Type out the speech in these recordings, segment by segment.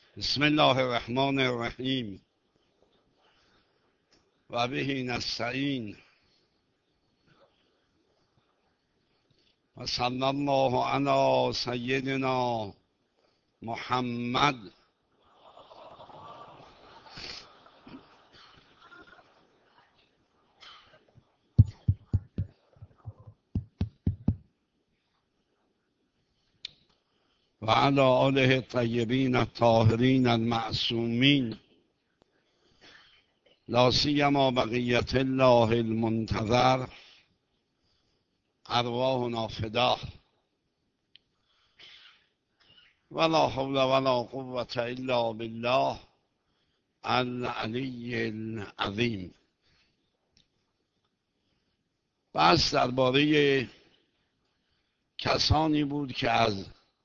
بسم الله الرحمن الرحیم و به نستعین و صلی الله علی سیدنا محمد و علی آله الطیبین الطاهرین المعصومین لا سیما بقیت الله المنتظر ارواحنا فداه ولا حول ولا قوة الا بالله العلی العظیم. بس درباره کسانی بود که از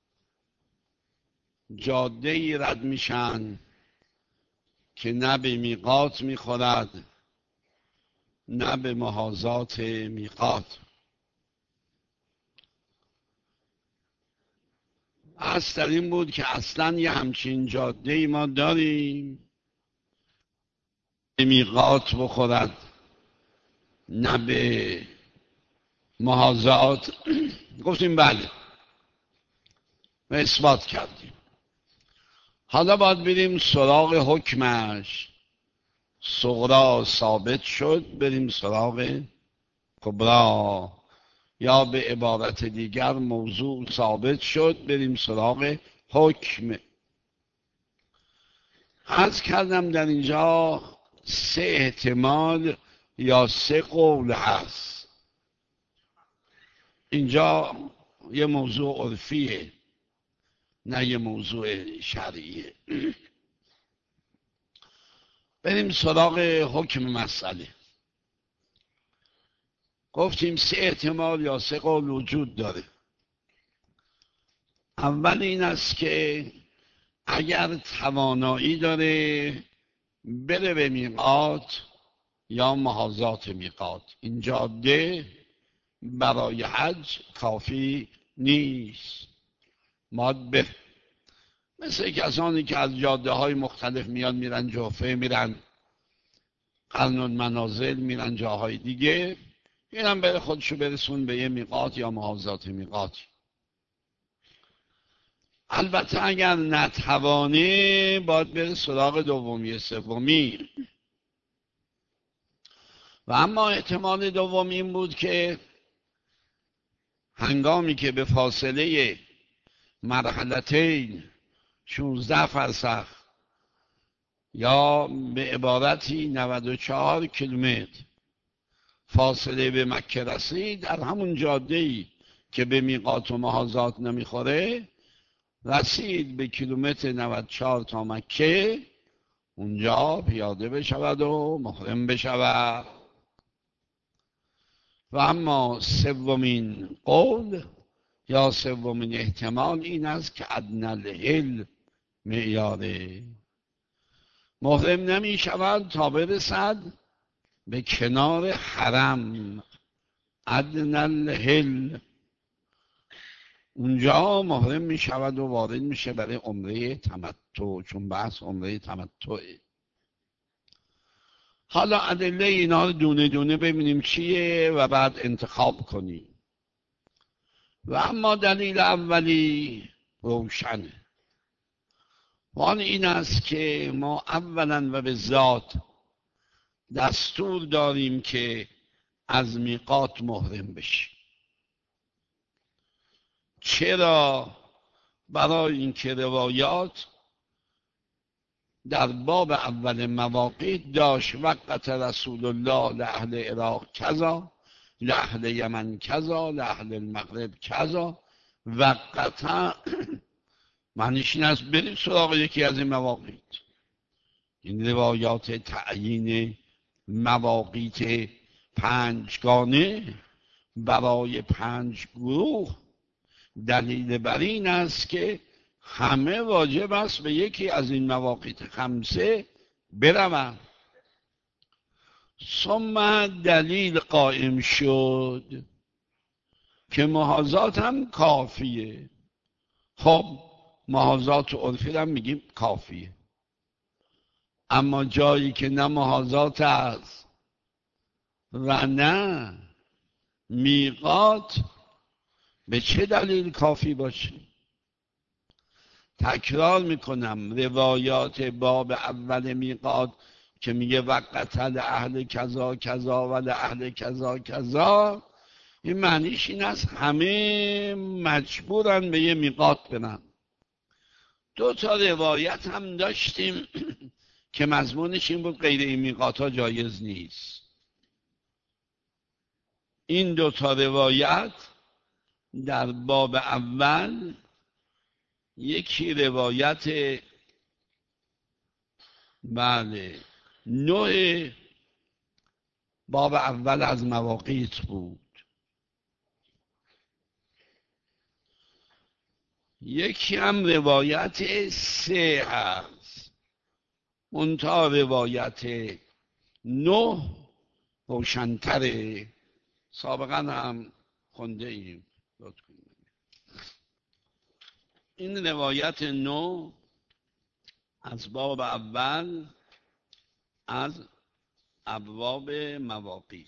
جاده‌ای رد میشن که نه به میقات میخورد نه به محاذات میقات. اصل در این بود که اصلا یه همچین جاده‌ای ما داریم به میقات بخورد نه به محاذات. گفتیم بله و اثبات کردیم. حالا باید بریم سراغ حکمش. صغرا ثابت شد، بریم سراغ کبرا، یا به عبارت دیگر موضوع ثابت شد، بریم سراغ حکم. عرض کردم در اینجا 3 احتمال یا 3 قول هست. اینجا یه موضوع عرفیه نه یه موضوع شرعیه. بریم سراغ حکم مسئله. گفتیم 3 احتمال یا 3 قول وجود داره. اول این است که اگر توانایی داره بره به میقات یا محاذات میقات، این جاده برای حج کافی نیست، ماد به مثل کسانی که از جاده های مختلف میان میرن جوفه، میرن قرن المنازل، میرن جاهای دیگه، اینم بره خودشو برسون به یه میقات یا محاذات میقات. البته اگر نتوانه باید بره سراغ دومی سومی. و اما احتمال دوم این بود که هنگامی که به فاصله مرحلتین 16 فرسخ یا به عبارتی 94 کیلومتر فاصله به مکه رسید، در همون جاده‌ای که به میقات و محاذات نمیخوره رسید به کیلومتر 94 تا مکه، اونجا پیاده بشود و محرم بشود. و اما سومین قول یا سومین احتمال این است که ادنی الحل معیاره، محرم نمی شود تا برسد به کنار حرم. ادنی الحل اونجا محرم می شود و وارد میشه برای عمره تمتع، چون بحث عمره تمتعه. حالا ادله اینا رو دونه دونه ببینیم چیه و بعد انتخاب کنیم. و اما دلیل اولی روشنه، و آن این است که ما اولا و به ذات دستور داریم که از میقات محرم بشیم. چرا؟ برای اینکه روایات در باب اول مواقیت داشت وقت رسول الله لأهل عراق کذا، لأهل یمن کذا، لأهل المغرب کذا. وقتا معنیش این است برید سراغ یکی از این مواقیت. این روایات تعیین مواقیت 5گانه برای 5 گروه دلیل بر این است که همه واجب است به یکی از این مواقیت 5 بروند. ثم دلیل قائم شد که محاذات هم کافیه. خب محاذات عرفی هم میگیم کافیه. اما جایی که نه محاذات است و نه میقات، به چه دلیل کافی باشه؟ تکرار میکنم، روایات باب اول میقات که میگه وقت اهل کذا کذا و اهل کذا کذا، این معنیش این است همه مجبورن به یه میقات برن. 2 تا روایت هم داشتیم که مضمونش این بود غیر این میقات ها جایز نیست. این 2 تا روایت در باب اول، یکی روایت نوع باب اول از مواقیت بود، یکی هم روایت 3 هست. منتها روایت 9 روشن‌تره، سابقا هم خونده ایم. این روایت 9 از باب اول از ابواب مواقیت.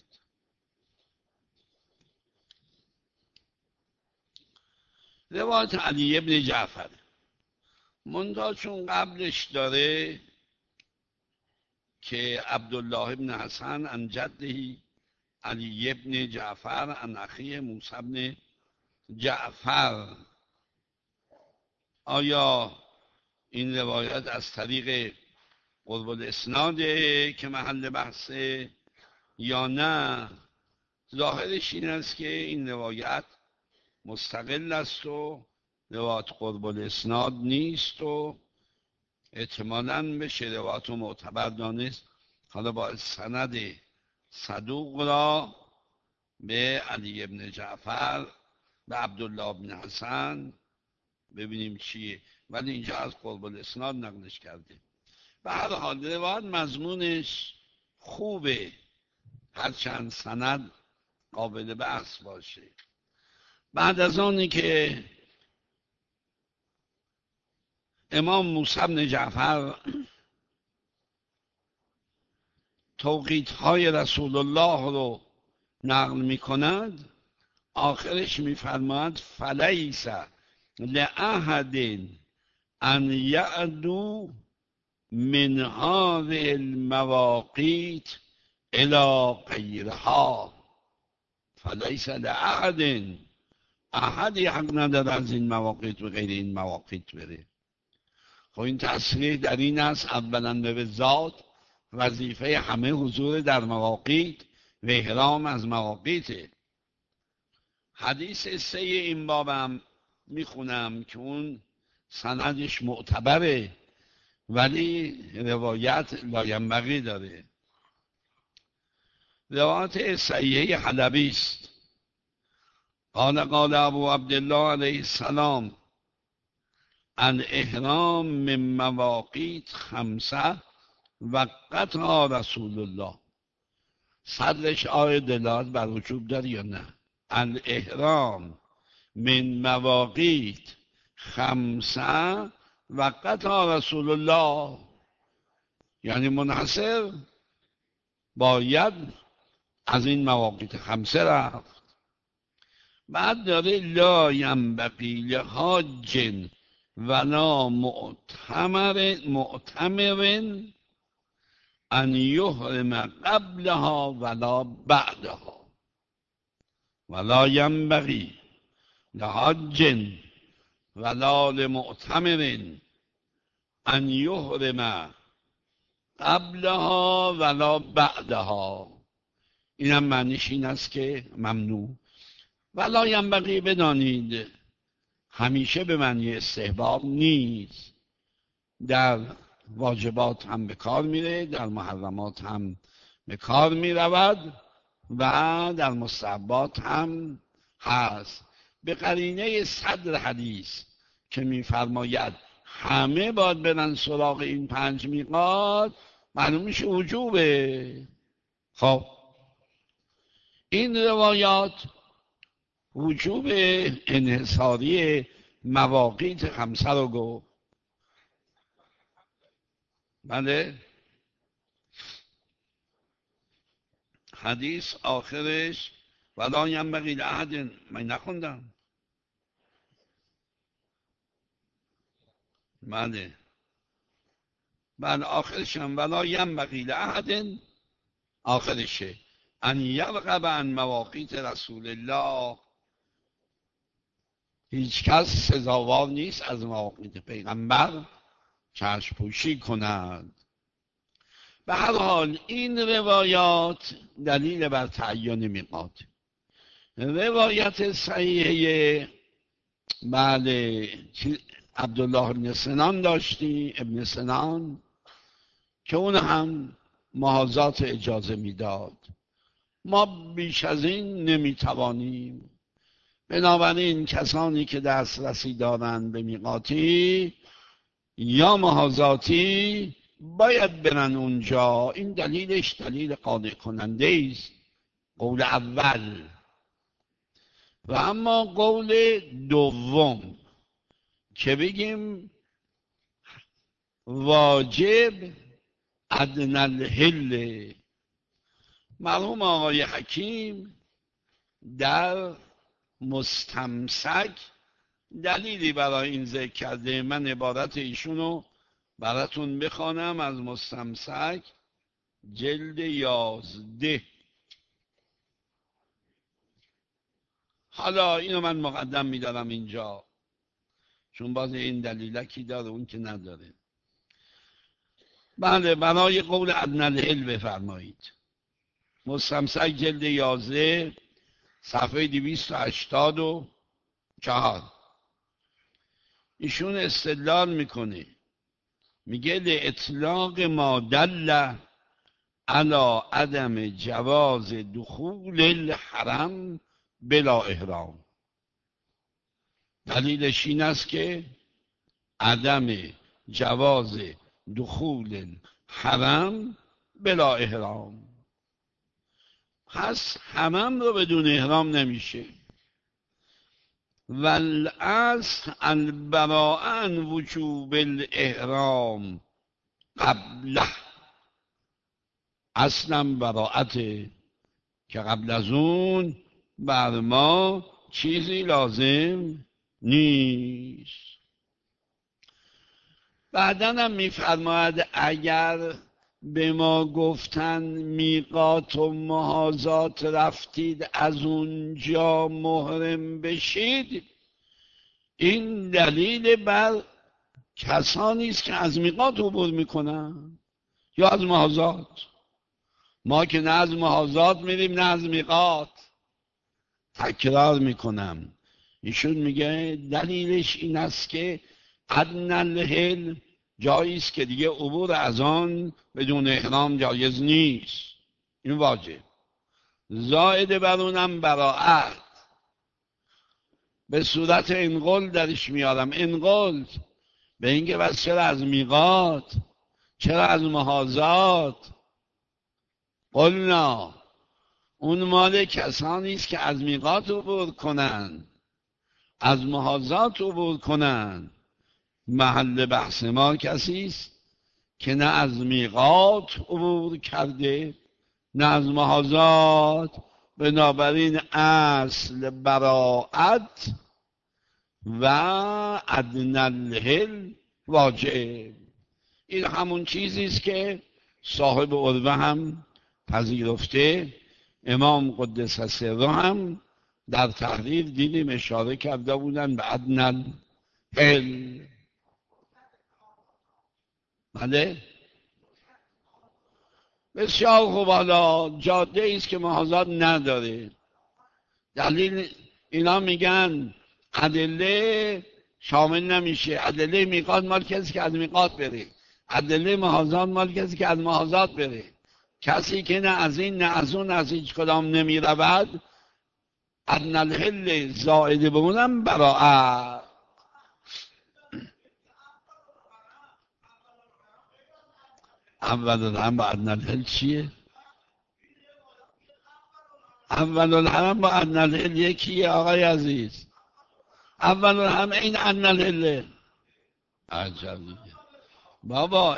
روایت علی ابن جعفر، منتها چون قبلش داره که عبدالله ابن حسن عن جده علی ابن جعفر عن اخیه موسی ابن جعفر، آیا این روایت از طریق قرب الاسناده که محل بحثه یا نه؟ ظاهرش این است که این روایت مستقل است و روایت قرب الاسناد نیست و احتمالاً بشه روایت معتبر دانست. حالا با سند صدوق را به علی ابن جعفر به عبدالله ابن حسن ببینیم چیه، ولی اینجا از قرب الاسناد نقلش کرده. به هر حال روایت مضمونش خوبه، هرچند سند قابل بحث باشه. بعد از آنی که امام موسی بن جعفر توقیت‌های رسول الله رو نقل می‌کند، آخرش می‌فرماید فلیس لأحد ان یعدو من هذه المواقیت الى غیرها. فلیس لأحد، احدی حق نداره از این مواقیت و غیر این مواقیت بره. خب این تصریح در این است اولا به ذات وظیفه همه حضور در مواقیت و احرام از مواقیته. حدیث 3 این بابم میخونم که اون سندش معتبره ولی روایت لاینبغی داره. روایت صحیحه حلبی است. قال ابو عبدالله علیه السلام ان احرام من مواقیت 5 وقتها رسول الله. صدرش آیه دلالت بر وجوب داره یا نه؟ ان احرام من مواقیت 5 وقتها رسول الله، یعنی منحصر باید از این مواقیت 5 رفت. بعد داره لا ینبغی لحاج ولا معتمر ان یحرم قبلها ولا بعدها. ولا ینبغی لحاج ولا لمعتمر ان یحرم قبلها ولا بعدها. اینم معنیش این است که ممنوع. ولا ینبغی بدانید همیشه به معنی استحباب نیست، در واجبات هم به کار میره، در محرمات هم به کار میرود و در مستحبات هم هست. به قرینه صدر حدیث که میفرماید همه باید برن سراغ این 5 میقات، معلوم میشه وجوبه. خب این روایات وجوب انحصاری مواقیت خمسه رو گفت. بله، حدیث آخرش ولا ینبغی لاحد، من نخوندم. بله آخرش هم ولا ینبغی لاحد، آخرشه ان یرغب عن مواقیت رسول الله، هیچ کس سزاوار نیست از مواقیت پیغمبر چشم پوشی کند. به هر حال این روایات دلیل بر تعیین میقات. روایت صحیحه بله عبدالله بن سنان داشتی، ابن سنان، که اون هم محاذات اجازه میداد. ما بیش از این نمیتوانیم. بنابراین کسانی که دسترسی دارند به میقاتی یا محاذاتی باید برن اونجا. این دلیلش دلیل قانع کننده است، قول اول. و اما قول دوم که بگیم واجب ادنی الحل، مرحوم آقای حکیم در مستمسک دلیلی برای این ذکر کرده. من عبارت ایشونو براتون بخوانم از مستمسک جلد 11. حالا اینو من مقدم میدارم اینجا چون باز این دلیلکی داره اون که نداره. بله، برای قول ادنی الحل بفرمایید. مستمسک جلد 11 صفحه 284. ایشون استدلال میکنه، میگه لاطلاق ما دل علی عدم جواز دخول الحرم بلا احرام. دلیلش این است که عدم جواز دخول الحرم بلا احرام، پس حرم رو بدون احرام نمیشه. والاصل البراءة عن وجوب الاحرام قبله، اصلا براعته که قبل از اون بر ما چیزی لازم نیست. بعداً هم میفرماید اگر به ما گفتن میقات و محاذات رفتید از اونجا محرم بشید، این دلیل بر کسانی است که از میقات عبور میکنن یا از محاذات. ما که نه از محاذات میریم نه از میقات. تکرار میکنم، ایشون میگه دلیلش این است که ادنی الحل جایی است که دیگه عبور از آن بدون احرام جایز نیست، این واجب. زائد بر اونم براعت به صورت انقل درش میارم. انقل به اینکه بس چرا از میقات، چرا از محاذات؟ قلنا اون مال کسانی است که از میقات عبور کنن، از محاذات عبور کنن. محل بحث ما کسی است که نه از میقات عبور کرده نه از محاذات. بنابراین اصل براعت و ادنی الحل واجب. این همون چیزی است که صاحب عروه هم پذیرفته. امام قدس سره هم در تحریر دیدیم اشاره کرده بودن به ادنی الحل. بله بسیار خوب. حالا جاده است که محاذات نداره. دلیل اینا میگن ادله شامل نمیشه. ادله میقات مال کسی که از میقات بره، ادله محاذات مال کسی که از محاذات بره. کسی که نه از این نه از اون از هیچ کدام نمی رود، ادنی الحل زائد به اونم براعت. اول الحرم با ادنی الحل چیه؟ اول الحرم با ادنی الحل یکیه آقای عزیز. اول هم این ان الهله. عجب دیگه بابا.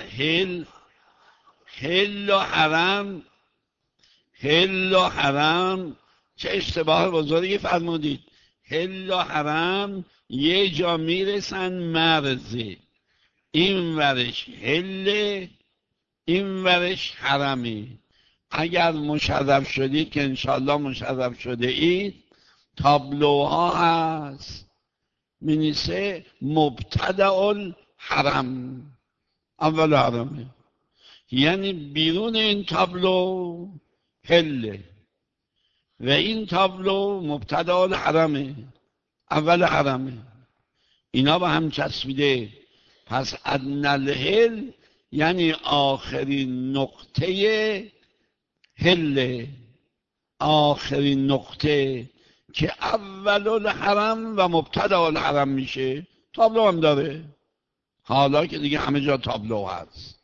هل و حرم، هل و حرم چه اشتباه بزرگی فرمودید. هل و حرم یه جا میرسن مرزه، این ورش هله، این ورش حرمی. اگر مشرف شدید که انشالله مشرف شده اید، تابلوها هست مینیسه مبتدع الحرم، اول حرمه، یعنی بیرون این تابلو هله و این تابلو مبتدع الحرمه، اول حرمه. اینا با هم چسبیده. پس ادنی الهل یعنی آخرین نقطه هله، آخرین نقطه که اول الحرم و مبتدع الحرم میشه. تابلو هم داره، حالا که دیگه همه جا تابلو هست،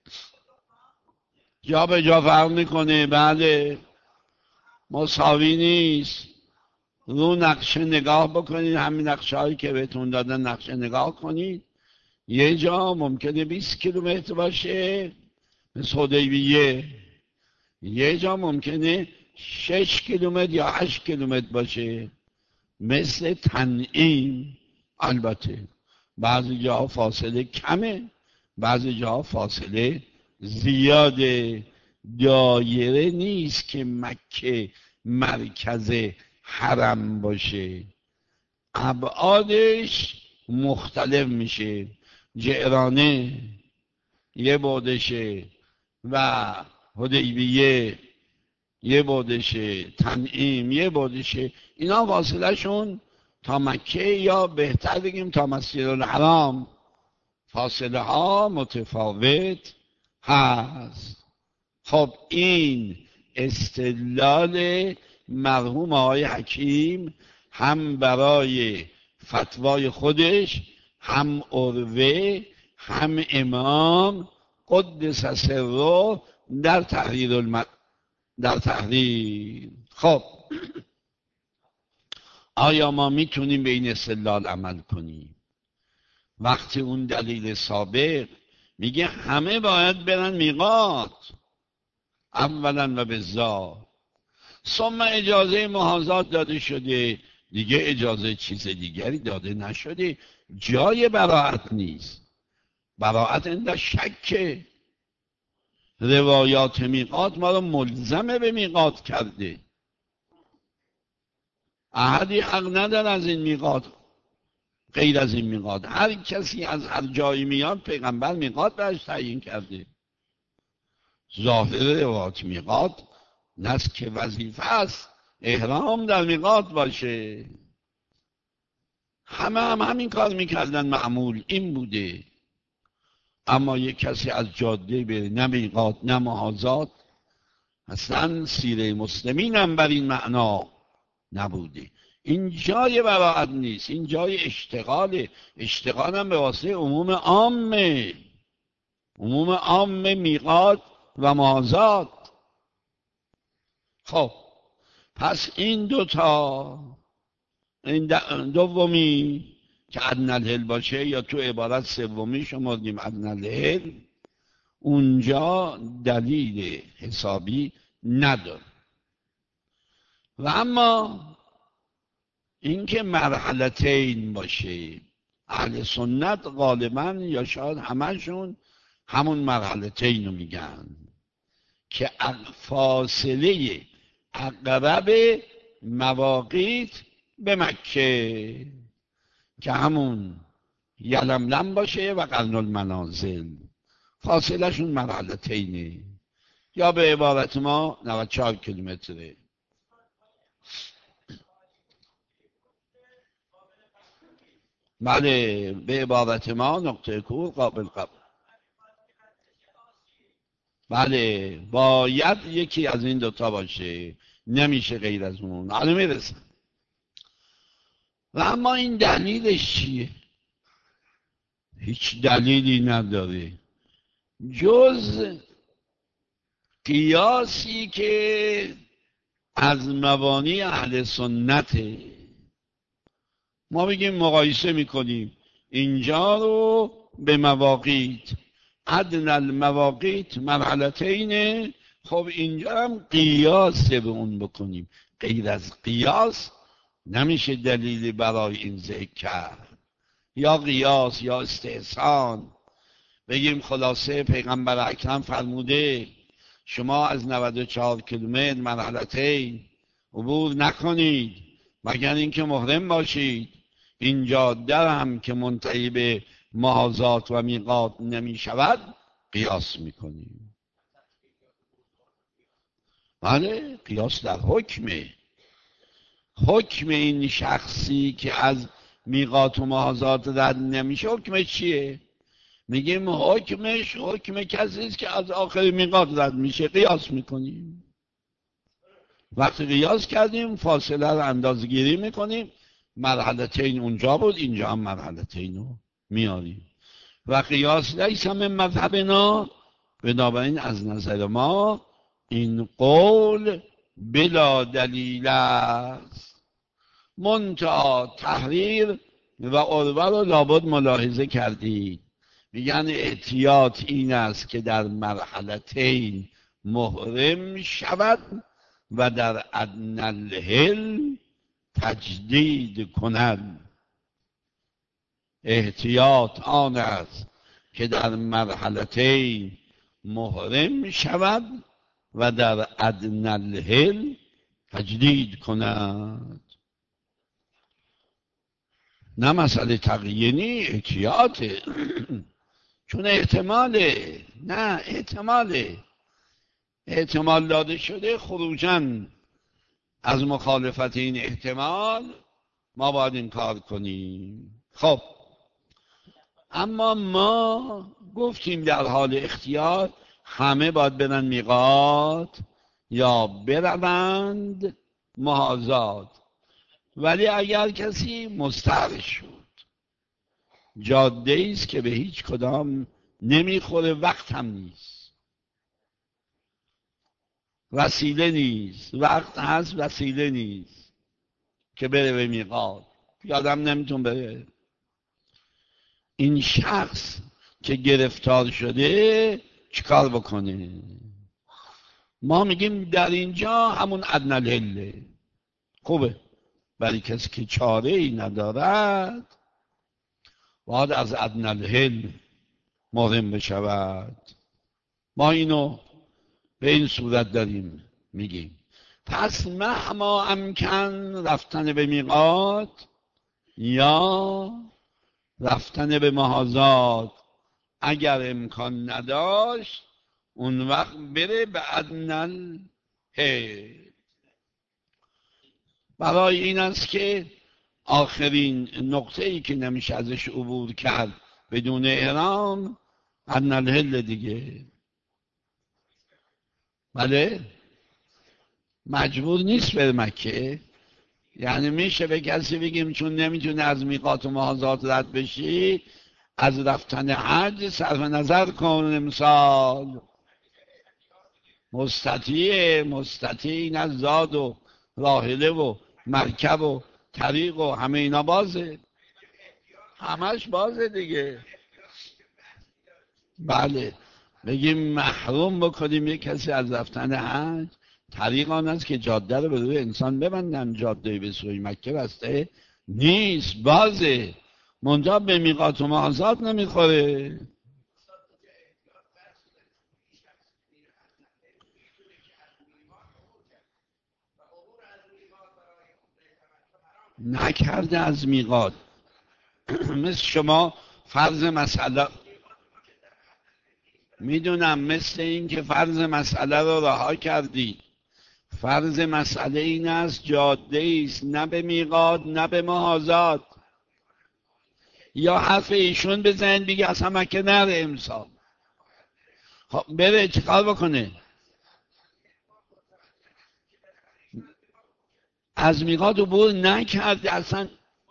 جا به جا فرق میکنه. بله مساوی نیست. رو نقشه نگاه بکنید، همین نقشه هایی که بهتون دادن نقشه نگاه کنید. یه جا ممکنه 20 کیلومتر باشه مثل حدیبیه، یه جا ممکنه 6 کیلومتر یا 8 کیلومتر باشه مثل تنعیم. البته بعضی جاها فاصله کمه، بعضی جاها فاصله زیاده. دایره نیست که مکه مرکز حرم باشه، ابعادش مختلف میشه. جعرانه یه بعدشه و حدیبیه یه بعدشه، تنعیم یه بعدشه. اینا فاصله شون تا مکه یا بهتر بگیم تا مسجدالحرام فاصله ها متفاوت هست. خب این استدلال مرحوم آقای حکیم هم برای فتوای خودش، هم عروه، هم امام قدس سره در تحریر. خب آیا ما میتونیم به این استدلال عمل کنیم وقتی اون دلیل سابق میگه همه باید برن میقات اولا و بالذات، ثم اجازه محاذات داده شده، دیگه اجازه چیز دیگری داده نشده. جای براعت نیست. براعت اندر شکه. روایات میقات ما رو ملزمه به میقات کرده. احدی حق نداره از این میقات غیر از این میقات. هر کسی از هر جایی میاد پیغمبر میقات برش تعیین کرده. ظاهر روایات میقات نست که وظیفه است احرام در میقات باشه. همه هم همین کار میکردن، معمول این بوده. اما یک کسی از جاده بره نه میقات نه محاذات، اصلا سیره مسلمین هم بر این معنا نبوده. این جای براعت نیست، این جای اشتغاله. اشتغال هم به واسطه عموم عامه، عموم عام میقات و محاذات. خب پس این دوتا، این دومی که ادنی الهل باشه یا تو عبارت سومی شمردیم ادنی الهل، اونجا دلیل حسابی نداره. و اما اینکه مرحلتین باشه، اهل سنت غالبا یا شاید همشون همون مرحلتین رو میگن که فاصله اقرب مواقیت به مکه که همون یلملم باشه و قرن المنازل، فاصله شون مرحلتینه، یا به عبارت ما 94 کیلومتره. بله به عبارت ما نقطه کور قابل قبول. بله باید یکی از این دوتا باشه، نمیشه غیر از اون. حالا میرسن. و اما این دلیلش چیه؟ هیچ دلیلی نداره جز قیاسی که از مبانی اهل سنته. ما بگیم مقایسه میکنیم اینجا رو به مواقیت، عدن المواقیت مرحلتین. خب اینجا هم قیاس به اون بکنیم، غیر از قیاس نمیشه دلیلی برای این ذکر کرد. یا قیاس یا استحسان. بگیم خلاصه پیغمبر اکرم فرموده شما از 94 کیلومتر مرحلتین عبور نکنید مگر اینکه محرم باشید. این جاده هم که منتهی به محاذات و میقات نمی شود قیاس میکنیم. بله، قیاس در حکم این شخصی که از میقات و محاذات رد نمیشه حکمش چیه؟ میگیم حکمش حکم کسی است که از آخر میقات رد میشه، قیاس میکنیم. وقتی قیاس کردیم فاصله رو اندازه‌گیری میکنیم، مرحلتین اونجا بود اینجا هم مرحلتین رو میاریم و قیاس لیس من مذهبنا. بنابراین از نظر ما این قول بلا دلیل است. منتها تحریر و عروه رو لابد ملاحظه کردید. میگن احتیاط این است که در مرحلتین محرم شود و در ادنی الحل تجدید کند. احتیاط آن است که در مرحلتین محرم شود و در ادنی الحل تجدید کند. نه مسئله تقیینی، احتیاطه. چون احتماله، نه احتمال داده شده خروجاً از مخالفت این احتمال ما باید این کار کنیم. خب اما ما گفتیم در حال اختیار همه باید برن میقات یا بروند محاذات. ولی اگر کسی مستعر شد، جاده است که به هیچ کدام نمیخوره، وقت هم نیست، وسیله نیست، وقت هست وسیله نیست که بره به میقات، یادم نمیتون بره، این شخص که گرفتار شده چیکار بکنه؟ ما میگیم در اینجا همون ادنی الحل خوبه. برای کسی که چاره ای ندارد باید از ادنی الحل محرم بشود. ما اینو به این صورت داریم میگیم. پس مهما امکن رفتن به میقات یا رفتن به محاذات اگر امکان نداشت اون وقت بره به ادنی الحل. برای این است که آخرین نقطه ای که نمیشه ازش عبور کرد بدون احرام ادنی الحل دیگه. بله، مجبور نیست بره مکه. یعنی میشه به کسی بگیم چون نمیتونه از میقات و محاذات رد بشی از رفتن حج صرف نظر کن. امسال مستطیع این از زاد و راحله و مرکب و طریق و همه اینا بازه، همش بازه دیگه. بله، بگیم محروم بکنیم یک کسی از رفتن حج. طریق آن است که جاده رو به روی انسان ببندن، جاده به سوی مکه بسته نیست، بازه، منجا به میقات و محاذات نمیخوره. نکرده از میقات مثل شما فرض مسئله، میدونم مثل این که فرض مسئله رو رها کردی. فرض مسئله این است جاده است نه به میقات نه به محاذات. یا حرف ایشون بزنید بگه اصلا مکه نره امسال. خب بره چیکار بکنه؟ از میقات عبور نکرده، اصلا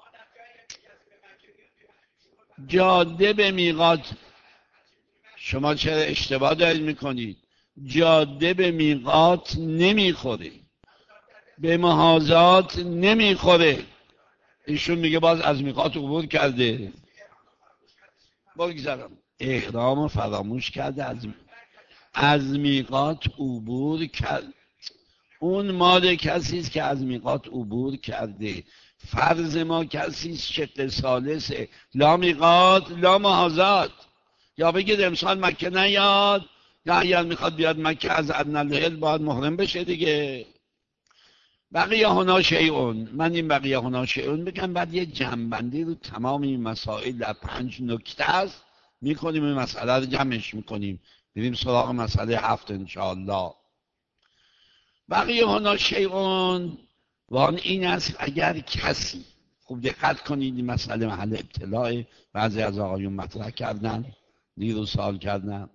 جاده به میقات. شما چرا اشتباه دارید میکنید؟ جاده به میقات نمیخوره، به محاذات نمیخوره. ایشون میگه باز از میقات عبور کرده. بگذارم احرام فراموش کرده، از میقات عبور کرد. اون مال کسی است که از میقات عبور کرده. فرض ما کسی است شق ثالثه، لا میقات لا محاذات. یا بگید امسال مکه نیاد، یا اگر میخواد بیاد مکه از ادنالهل باید محرم بشه دیگه. بقیه هنا شیعون. من این بقیه هنا شیعون بگم، بعد یه جنبندی رو تمام این مسائل در 5 نکته است میکنیم، این مسئله رو جمعش میکنیم، بریم سراغ مسئله 7 انشاءالله. بقیه هنا شیعون وان این است اگر کسی، خوب دقت کنید این مسئله محل ابتلاع، بعضی از آقایون مطرح کردن، دیروز سوال کردن.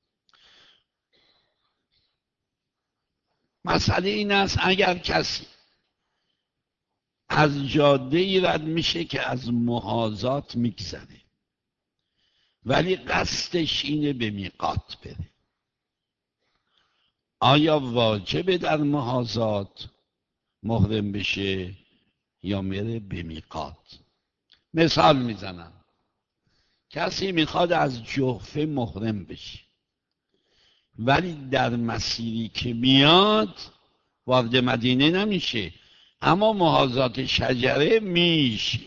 مسئله این است اگر کسی از جاده ای رد میشه که از محاذات میگذره ولی قصدش اینه به میقات بره، آیا واجبه در محاذات محرم بشه یا میره به میقات؟ مثال میزنم، کسی میخواد از جحفه محرم بشه ولی در مسیری که میاد وارد مدینه نمیشه، اما محاذات شجره میشه.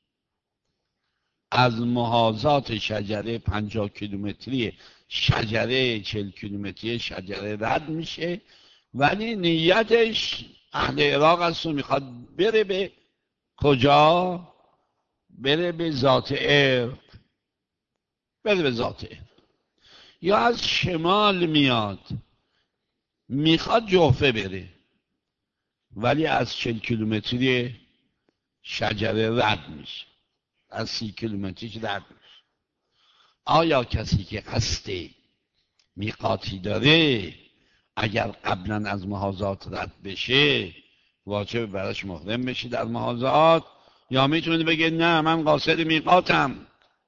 از محاذات شجره 50 کیلومتری شجره 40 کیلومتری شجره رد میشه، ولی نیتش اهل عراق است و میخواد بره به کجا؟ بره به ذات ارق. بره به ذات ارق. یا از شمال میاد میخواد جحفه بره ولی از 40 کیلومتری شجره رد میشه، از 30 کیلومتریش رد میشه. آیا کسی که قصد میقاتی داره اگر قبلا از محاذات رد بشه واجب براش محرم بشه در محاذات، یا میتونه بگه نه من قاصد میقاتم؟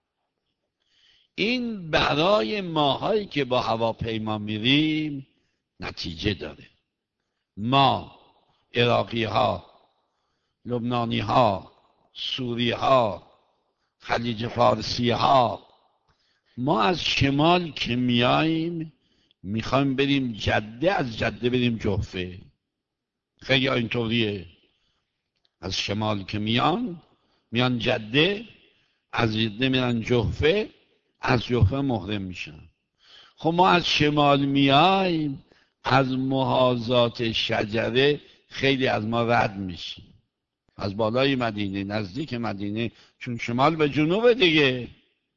این برای ماهایی که با هواپیما میریم نتیجه داره. ما عراقی ها، لبنانی ها، سوری ها، خلیج فارسی ها، ما از شمال که میاییم میخوایم بریم جده، از جده بریم جحفه. خیلی اینطوریه، از شمال که میان جده، از جده میرن جحفه، از جحفه محرم میشن. خب ما از شمال میاییم، از محاذات شجره خیلی از ما رد میشیم، از بالای مدینه، نزدیک مدینه، چون شمال به جنوب دیگه.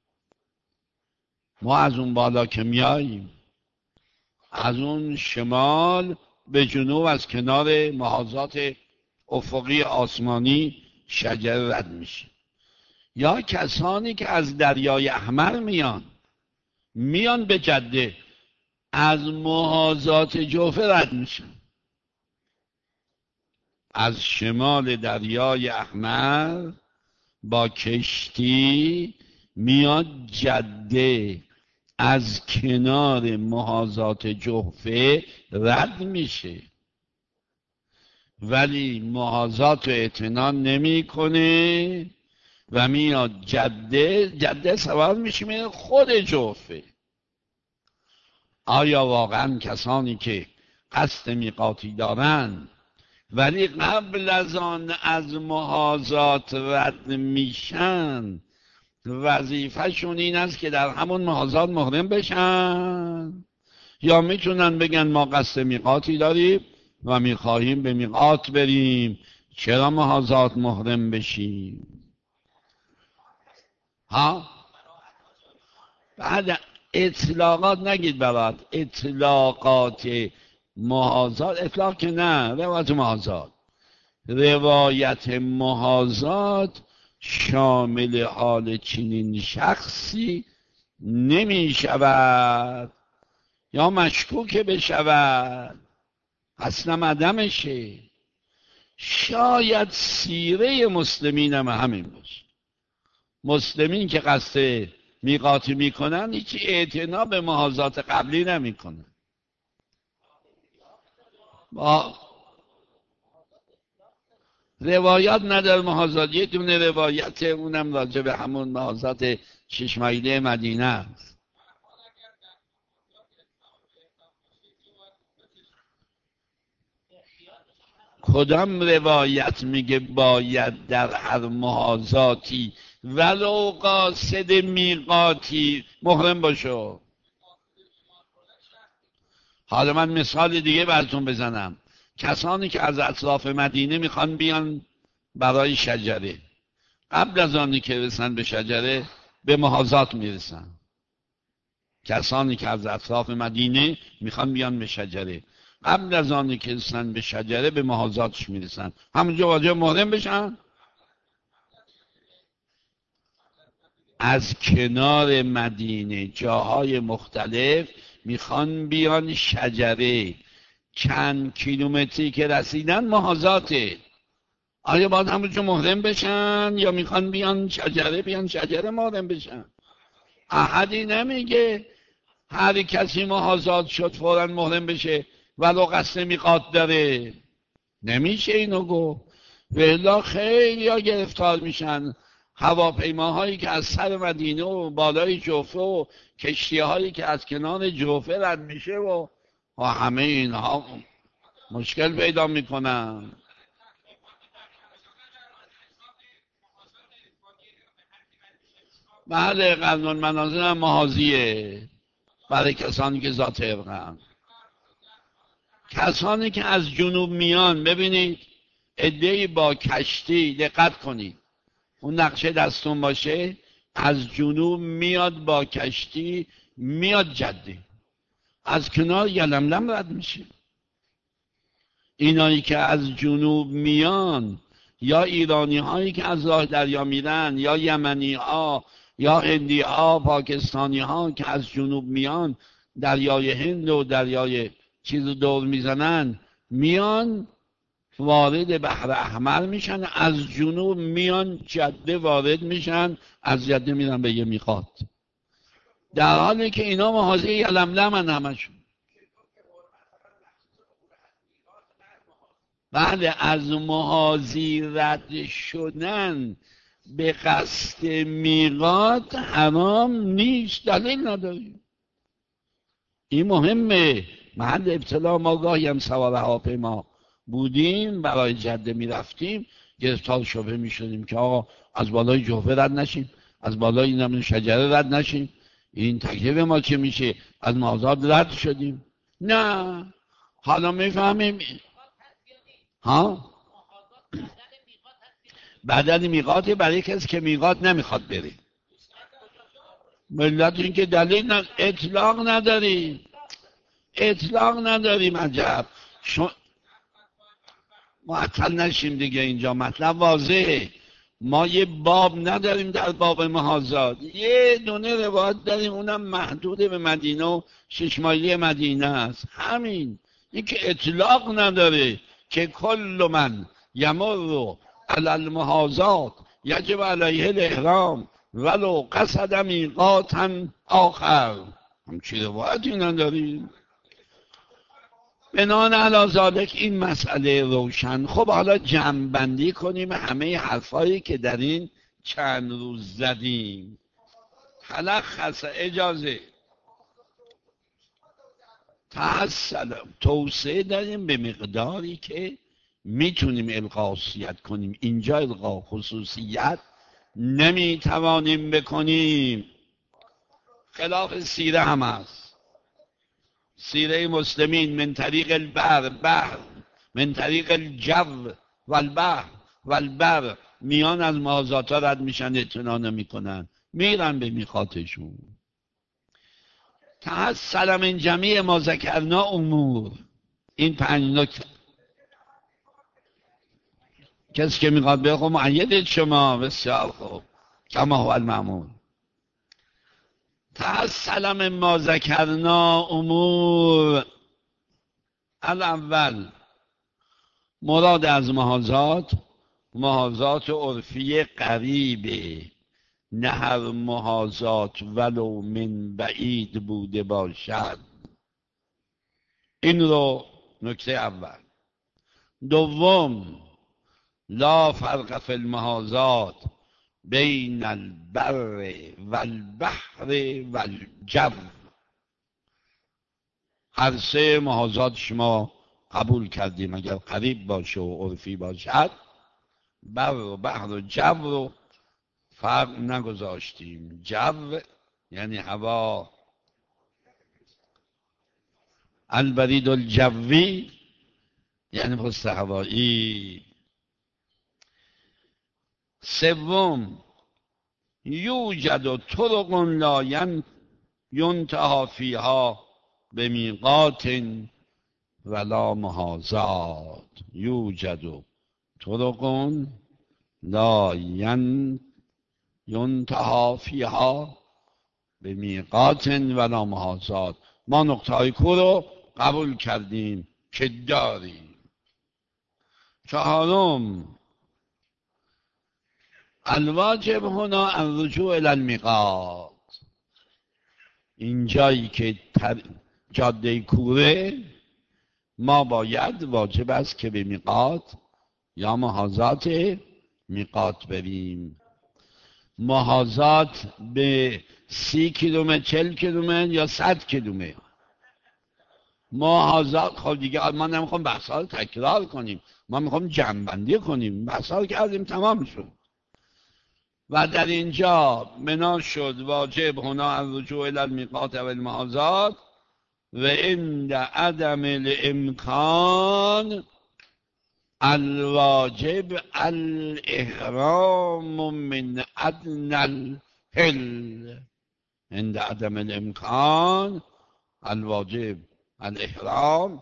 ما از اون بالا که میاییم، از اون شمال به جنوب از کنار محاذات افقی آسمانی شجره رد میشه. یا کسانی که از دریای احمر میان به جده، از محاذات جحفه رد میشن، از شمال دریای احمر با کشتی میاد جده، از کنار محاذات جحفه رد میشه ولی محاذات رو اعتنان نمیکنه و میاد جده سوار میشه میره خود جحفه. آیا واقعا کسانی که قصد میقاتی دارن ولی قبل از آن از محاذات رد میشن وظیفهشون این است که در همون محاذات محرم بشن، یا میتونن بگن ما قصد میقاتی داریم و میخواهیم به میقات بریم، چرا محاذات محرم بشیم؟ ها؟ بعد اطلاقات نگید برات، اطلاقات محاذات، اطلاق که نه، روایت محاذات. روایت محاذات شامل حال چنین شخصی نمی شود یا مشکوک بشود، اصلا عدمشه. شاید سیره مسلمین هم همین باشه. مسلمین که قصد میقاتی میکنن هیچ اعتنا به محاذات قبلی نمیکنن. روایات نداره محاذات. یه دونه روایت اونم راجع به همون محاذات 6 مایله مدینه است. کدام روایت میگه باید در هر محاذاتی ولو قاصد میقاتی محرم باشه؟ حالا من مثال دیگه براتون بزنم. کسانی که از اطراف مدینه میخوان بیان برای شجره، قبل از آنی که رسن به شجره به محاذات میرسن. کسانی که از اطراف مدینه میخوان بیان به شجره، قبل از آنی که رسن به شجره به محاذاتش میرسن، همونجا واجب محرم بشن. از کنار مدینه جاهای مختلف میخوان بیان شجره، چند کیلومتری که رسیدن محاذاته. آیا باید همونجا محرم بشن یا میخوان بیان شجره محرم بشن؟ احدی نمیگه هر کسی محاذات شد فوراً محرم بشه ولو قصد میقات داره. نمیشه اینو گفت. ولی خیلی ها گرفتار میشن. هواپیماهایی که از سر مدینه و بالای جوفه و کشتی هایی که از کنار جوفه رد میشه و همه اینها مشکل پیدا میکنن. بله، قانون منازل هم محاذیه برای کسانی که ذات ارقن. کسانی که از جنوب میان، ببینید عده‌ای با کشتی، دقت کنید اون نقشه دستون باشه، از جنوب میاد با کشتی، میاد جده، از کنار یلملم رد میشه. اینایی که از جنوب میان یا ایرانی هایی که از راه دریا میرن یا یمنی ها یا هندی ها، پاکستانی ها که از جنوب میان دریای هند و دریای چیز دور میزنن، میان وارد بحر احمر میشن، از جنوب میان جده وارد میشن، از جده میرن به یه میقات، در حالی که اینا محاذی یلملمن همشون. بله، از محاذی رد شدن به قصد میقات حرام نیست، دلیل نداریم. این مهمه. محل ابتلا ما گاهی هم سوار هواپیما بودیم برای جده میرفتیم، گرفتار شبهه میشدیم که آقا از بالای جوفه رد نشیم، از بالای این شجره رد نشیم، این تکلیف ما چه میشه؟ از محاذات رد شدیم. نه، حالا میفهمیم. ها؟ بدل میقاته برای کسی که میقات نمیخواد بره. ملت این که دلیل اطلاق نداریم، اطلاق نداریم. عجب معطل نشیم دیگه. اینجا مطلب واضحه. ما یه باب نداریم در باب محاذات، یه دونه روایت داریم، اونم محدود به مدینه و 6 مایلی مدینه است. همین. این که اطلاق نداره که کل من یمر علی المحاذات یجب علیه الاحرام ولو قصد میقاتا آخر. همچی روایتی نداریم. بنان علی ذالک این مسئله روشن. خب حالا جمع کنیم همه حرفایی که در این چند روز زدیم. تلخص، اجازه تحسلم توسعه داریم به مقداری که میتونیم القاصیت کنیم. اینجا القا خصوصیت نمیتوانیم بکنیم. خلاف سیره هم هست. سیره مسلمین من طریق البر من طریق الجو والبر میان از محاذات رد میشن، اعتنا نمیکنن، میرن به میقاتشون. تحصل من جمیع ما ذکرنا امور. این 5 نکته کسی که میخواد بگه خب معید شما. بسیار خوب، کما هو المعمول. تحصل من ما ذکرنا امور. الاول مراد از محاذات عرفی قریبه، نه هر محاذات ولو من بعید بوده باشد. این رو نکته اول. دوم، لا فرق فی المحاذات بین البر والبحر والجو. هر سه محاذات شما قبول کردیم اگر قریب باشه و عرفی باشد، بر و بحر و جو رو فرق نگذاشتیم. جو یعنی هوا، البرید الجوی یعنی پست هوایی. سوم، یوجد طرق لا ینتهی فیها به میقات ولا محاذات. یوجد طرق لا ینتهی فیها به میقات ولا محاذات. ما نقطه های کو رو قبول کردیم که داریم. چهارم، الواجب هنا الرجوع الی المیقات. اینجایی که جاده کوره، ما باید واجب است که به میقات یا محاذات میقات بریم. محاذات به 30 کیلومتر، 40 کیلومتر یا 100 کیلومتر. محاذات خب دیگه ما نمیخوام بحثا رو تکرار کنیم، ما میخوام جمع‌بندی کنیم. بحثا رو کردیم تمام شد. و در اینجا بنا شد واجب هنا الرجوع الی المیقات و المحاذات و عند عدم الامکان الواجب الاحرام من ادنى الحل. عند عدم الامکان الواجب الاحرام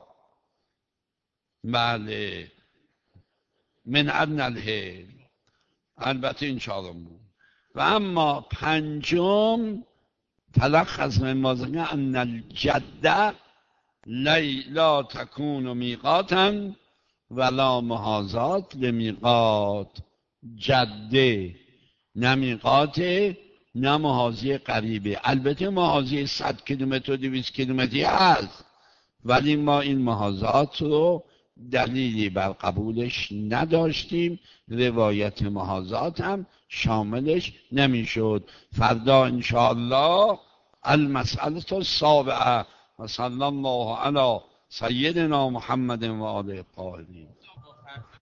بله من ادنى الحل. البته این چهارم بود. و اما پنجم، تلخص من مازنه ان الجده لا تکون میقاتا ولا محاذات لمیقات. جده نه میقات نه محاذی قریبه. البته محاذی 100 کیلومتر و 200 کیلومتری هست، ولی ما این محاذات رو دلیلی بر قبولش نداشتیم. روایت محاذات هم شاملش نمیشد. فردا انشاءالله المسئله السابعه و صلی الله علی سیدنا محمد و آله الطاهرین.